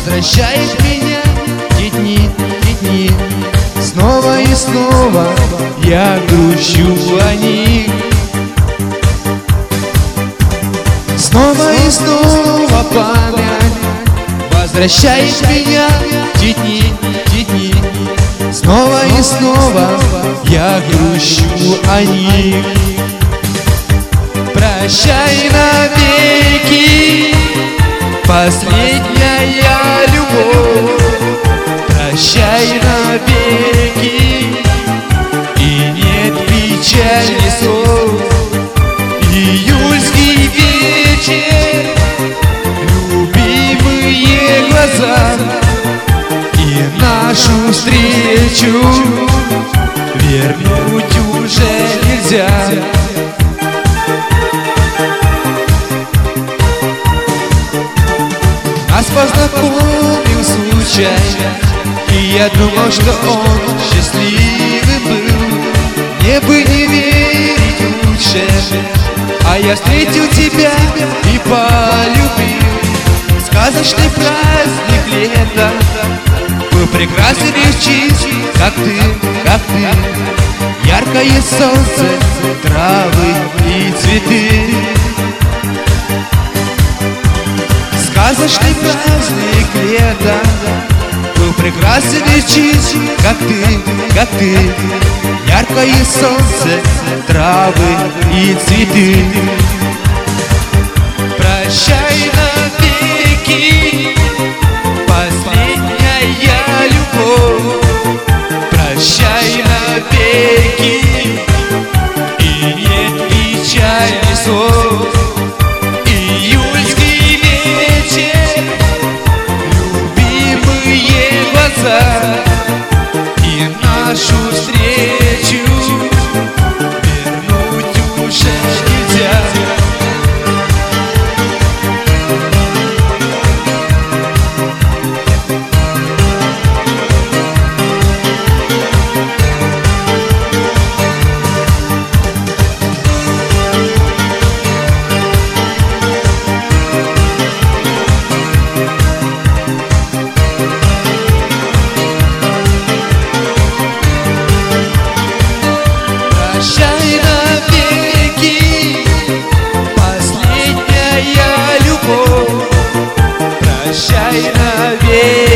возвращает меня те дни, те дни. Снова и снова я грущу о них. Снова и снова память возвращает меня те дни, те дни. Снова и снова я грущу о них. Прощай навеки, последняя любовь. Прощай навеки, и нет печали слов. Июльский вечер, любимые глаза, и нашу встречу вернуть уже нельзя. Нас познакомил случайно, и я думал, что он счастливым был. Мне бы не верить лучше, а я встретил тебя и полюбил. Сказочный праздник лета был прекрасен и чист, как ты, как ты. Яркое солнце, травы и цветы. Сказочный праздник лета был прекрасен и чист, как ты, как ты. Яркое солнце, травы и цветы. Прощай навеки, последняя любовь. Прощай навеки, и нет печали слов. Июльский вечер, любимые глаза, и нашу встречу вернуть уже нельзя. Прощай навеки, последняя любовь. Прощай навеки.